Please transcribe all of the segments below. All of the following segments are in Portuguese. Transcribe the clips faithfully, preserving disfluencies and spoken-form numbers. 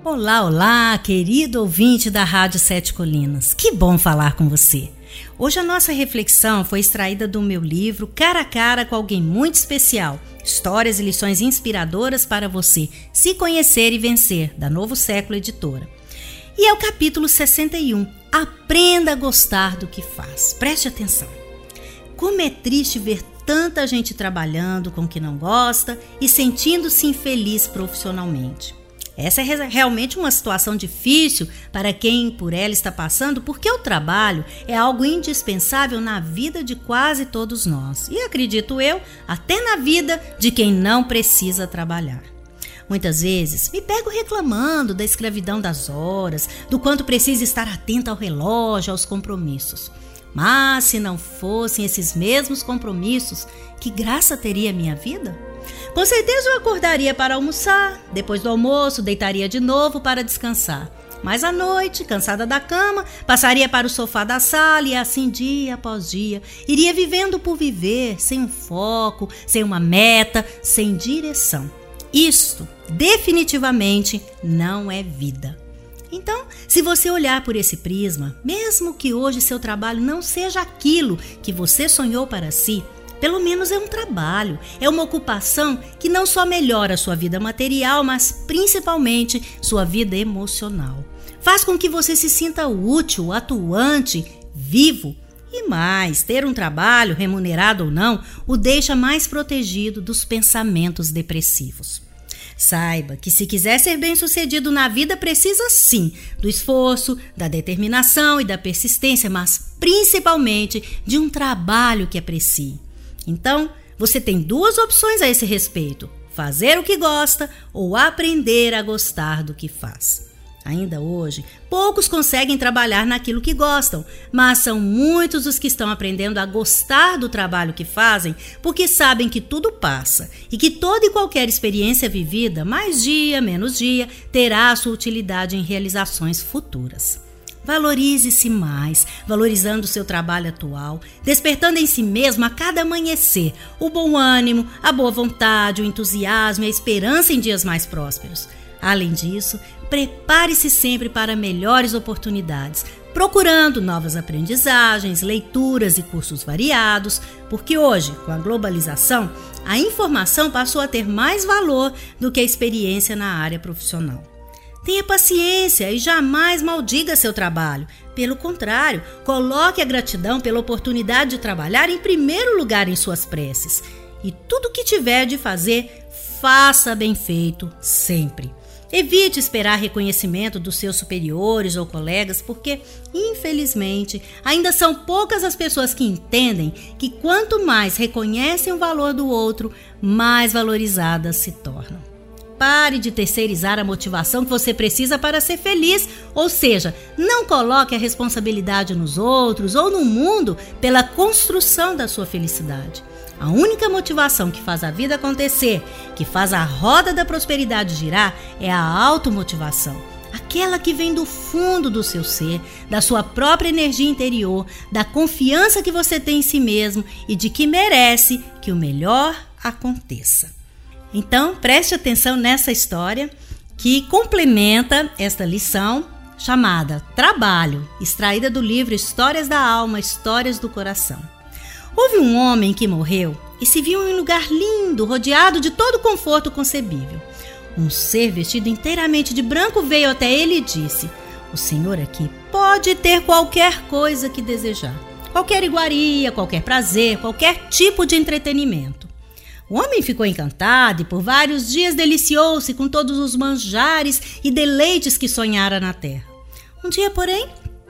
Olá, olá, querido ouvinte da Rádio Sete Colinas. Que bom falar com você. Hoje a nossa reflexão foi extraída do meu livro Cara a Cara com Alguém Muito Especial. Histórias e lições inspiradoras para você se conhecer e vencer, da Novo Século Editora. E é o capítulo sessenta e um. Aprenda a gostar do que faz. Preste atenção. Como é triste ver tanta gente trabalhando com o que não gosta e sentindo-se infeliz profissionalmente. Essa é realmente uma situação difícil para quem por ela está passando, porque o trabalho é algo indispensável na vida de quase todos nós. E acredito eu, até na vida de quem não precisa trabalhar. Muitas vezes me pego reclamando da escravidão das horas, do quanto preciso estar atento ao relógio, aos compromissos. Mas se não fossem esses mesmos compromissos, que graça teria a minha vida? Com certeza eu acordaria para almoçar, depois do almoço deitaria de novo para descansar. Mas à noite, cansada da cama, passaria para o sofá da sala e assim dia após dia, iria vivendo por viver, sem um foco, sem uma meta, sem direção. Isto definitivamente não é vida. Então, se você olhar por esse prisma, mesmo que hoje seu trabalho não seja aquilo que você sonhou para si, pelo menos é um trabalho, é uma ocupação que não só melhora sua vida material, mas principalmente sua vida emocional. Faz com que você se sinta útil, atuante, vivo. E mais, ter um trabalho, remunerado ou não, o deixa mais protegido dos pensamentos depressivos. Saiba que se quiser ser bem-sucedido na vida, precisa sim do esforço, da determinação e da persistência, mas principalmente de um trabalho que aprecie. Então, você tem duas opções a esse respeito: fazer o que gosta ou aprender a gostar do que faz. Ainda hoje, poucos conseguem trabalhar naquilo que gostam, mas são muitos os que estão aprendendo a gostar do trabalho que fazem, porque sabem que tudo passa e que toda e qualquer experiência vivida, mais dia, menos dia, terá a sua utilidade em realizações futuras. Valorize-se mais, valorizando o seu trabalho atual, despertando em si mesmo a cada amanhecer o bom ânimo, a boa vontade, o entusiasmo e a esperança em dias mais prósperos. Além disso, prepare-se sempre para melhores oportunidades, procurando novas aprendizagens, leituras e cursos variados, porque hoje, com a globalização, a informação passou a ter mais valor do que a experiência na área profissional. Tenha paciência e jamais maldiga seu trabalho. Pelo contrário, coloque a gratidão pela oportunidade de trabalhar em primeiro lugar em suas preces. E tudo o que tiver de fazer, faça bem feito sempre. Evite esperar reconhecimento dos seus superiores ou colegas, porque, infelizmente, ainda são poucas as pessoas que entendem que quanto mais reconhecem o valor do outro, mais valorizadas se tornam. Pare de terceirizar a motivação que você precisa para ser feliz, ou seja, não coloque a responsabilidade nos outros ou no mundo pela construção da sua felicidade. A única motivação que faz a vida acontecer, que faz a roda da prosperidade girar, é a automotivação. Aquela que vem do fundo do seu ser, da sua própria energia interior, da confiança que você tem em si mesmo e de que merece que o melhor aconteça. Então, preste atenção nessa história que complementa esta lição chamada Trabalho, extraída do livro Histórias da Alma, Histórias do Coração. Houve um homem que morreu e se viu em um lugar lindo, rodeado de todo o conforto concebível. Um ser vestido inteiramente de branco veio até ele e disse: "O senhor aqui pode ter qualquer coisa que desejar, qualquer iguaria, qualquer prazer, qualquer tipo de entretenimento." O homem ficou encantado e por vários dias deliciou-se com todos os manjares e deleites que sonhara na terra. Um dia, porém,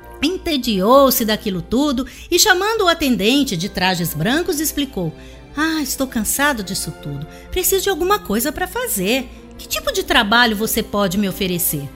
entediou-se daquilo tudo e, chamando o atendente de trajes brancos, explicou: "Ah, estou cansado disso tudo. Preciso de alguma coisa para fazer. Que tipo de trabalho você pode me oferecer?"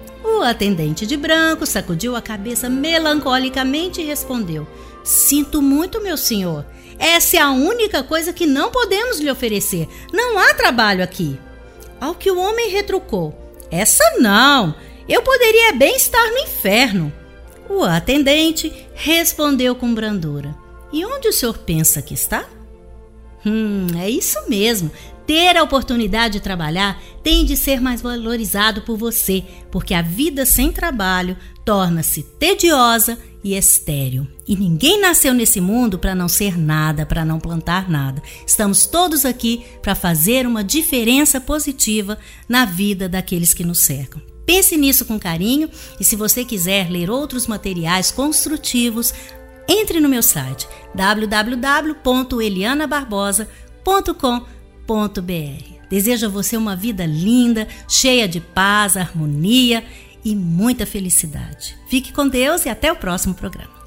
O atendente de branco sacudiu a cabeça melancolicamente e respondeu: "Sinto muito, meu senhor. Essa é a única coisa que não podemos lhe oferecer. Não há trabalho aqui." Ao que o homem retrucou: "Essa não. Eu poderia bem estar no inferno." O atendente respondeu com brandura: "E onde o senhor pensa que está?" Hum, é isso mesmo. Ter a oportunidade de trabalhar tem de ser mais valorizado por você, porque a vida sem trabalho torna-se tediosa e estéril. E ninguém nasceu nesse mundo para não ser nada, para não plantar nada. Estamos todos aqui para fazer uma diferença positiva na vida daqueles que nos cercam. Pense nisso com carinho e se você quiser ler outros materiais construtivos, entre no meu site w w w ponto eliana barbosa ponto com ponto b r. Desejo a você uma vida linda, cheia de paz, harmonia e muita felicidade. Fique com Deus e até o próximo programa.